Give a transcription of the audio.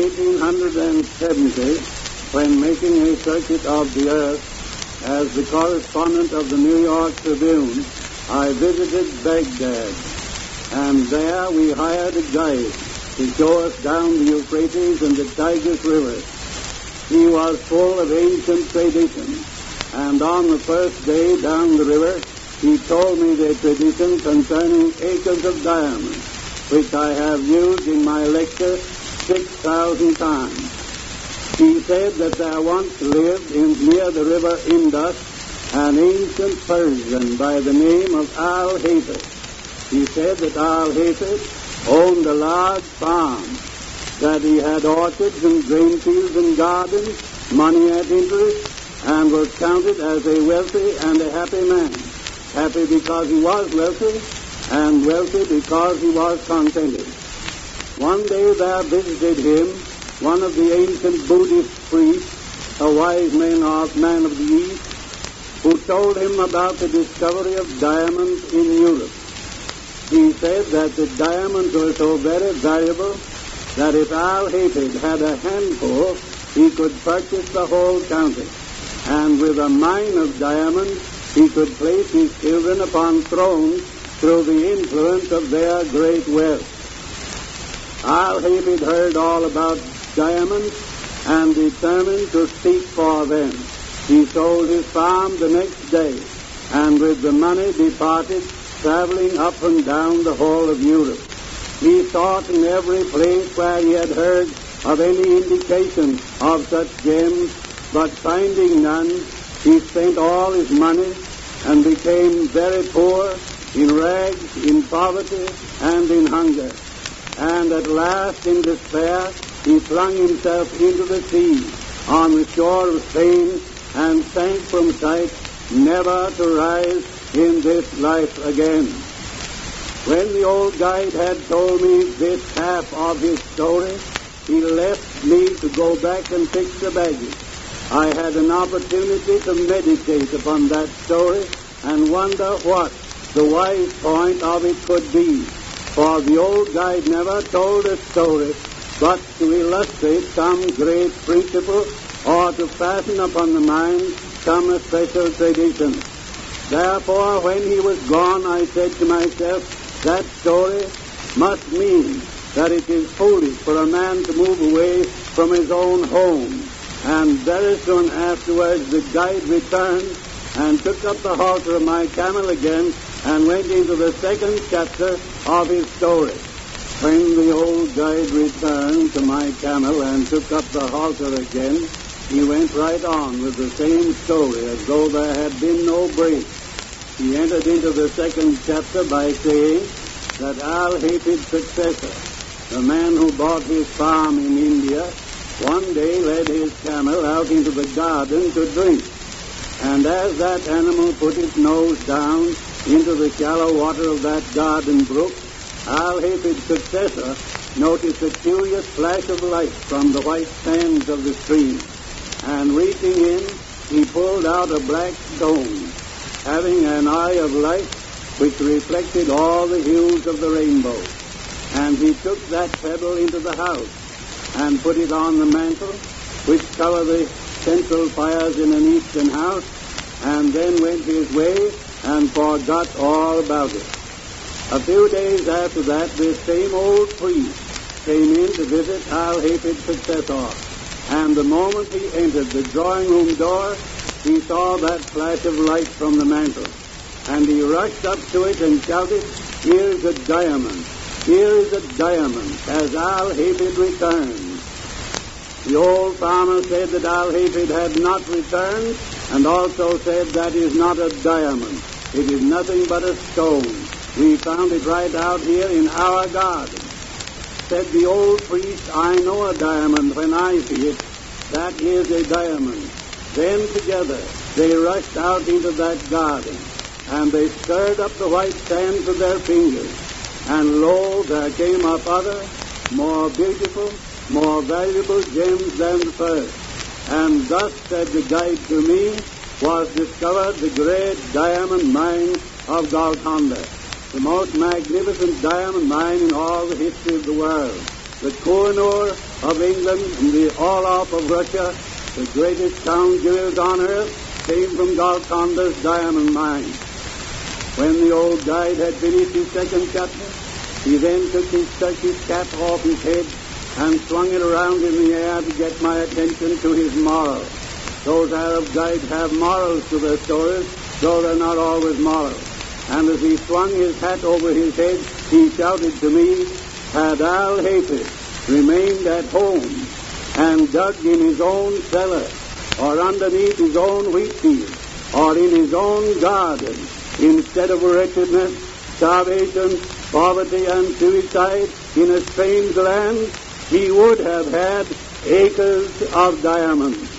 1870, when making a circuit of the earth as the correspondent of the New York Tribune, I visited Baghdad, and there we hired a guide to show us down the Euphrates and the Tigris rivers. He was full of ancient traditions, and on the first day down the river, he told me the tradition concerning acres of diamonds, which I have used in my lecture 6,000 times. He said that there once lived near the river Indus an ancient Persian by the name of Al-Hafid. He said that Al-Hafid owned a large farm, that he had orchards and grain fields and gardens, money at interest, and was counted as a wealthy and a happy man. Happy because he was wealthy, and wealthy because he was contented. One day there visited him one of the ancient Buddhist priests, a wise man of the East, who told him about the discovery of diamonds in Europe. He said that the diamonds were so very valuable that if Al-Hafid had a handful, he could purchase the whole county, and with a mine of diamonds, he could place his children upon thrones through the influence of their great wealth. Al-Hafid heard all about diamonds and determined to seek for them. He sold his farm the next day, and with the money departed, traveling up and down the whole of Europe. He sought in every place where he had heard of any indication of such gems, but finding none, he spent all his money and became very poor, in rags, in poverty, and in hunger. And at last, in despair, he flung himself into the sea on the shore of Spain and sank from sight, never to rise in this life again. When the old guide had told me this half of his story, he left me to go back and fix the baggage. I had an opportunity to meditate upon that story and wonder what the wise point of it could be. For the old guide never told a story but to illustrate some great principle or to fasten upon the mind some special tradition. Therefore, when he was gone, I said to myself, that story must mean that it is foolish for a man to move away from his own home. And very soon afterwards, the guide returned and took up the halter of my camel again and went into the second chapter of his story. When the old guide returned to my camel and took up the halter again, he went right on with the same story as though there had been no break. He entered into the second chapter by saying that Al-Hafid's successor, the man who bought his farm in India, one day led his camel out into the garden to drink. And as that animal put its nose down into the shallow water of that garden brook, Al-Hafid's successor noticed a curious flash of light from the white sands of the stream. And reaching in, he pulled out a black stone, having an eye of light which reflected all the hues of the rainbow. And he took that pebble into the house and put it on the mantel, which covered the central fires in an eastern house, and then went his way and forgot all about it. A few days after that, this same old priest came in to visit Al-Hafid's successor, and the moment he entered the drawing-room door, he saw that flash of light from the mantel, and he rushed up to it and shouted, "Here's a diamond! Here is a diamond!" as Al-Hafid returned. The old farmer said that Al-Hafid had not returned, and also said that is not a diamond. It is nothing but a stone. We found it right out here in our garden. Said the old priest, "I know a diamond when I see it. That is a diamond." Then together they rushed out into that garden, and they stirred up the white sands with their fingers. And lo, there came up other, more beautiful, more valuable gems than the first. And thus, said the guide to me, was discovered the great diamond mine of Golconda, the most magnificent diamond mine in all the history of the world. The Koh-i-Noor of England and the all-off of Russia, the greatest scoundrels on earth, came from Golconda's diamond mine. When the old guide had finished his second chapter, he then took his turkey cap off his head and swung it around in the air to get my attention to his moral. Those Arab guides have morals to their stories, though they're not always moral. And as he swung his hat over his head, he shouted to me, had Al-Hafiz remained at home and dug in his own cellar, or underneath his own wheat field, or in his own garden, instead of wretchedness, starvation, poverty, and suicide in a strange land, he would have had acres of diamonds.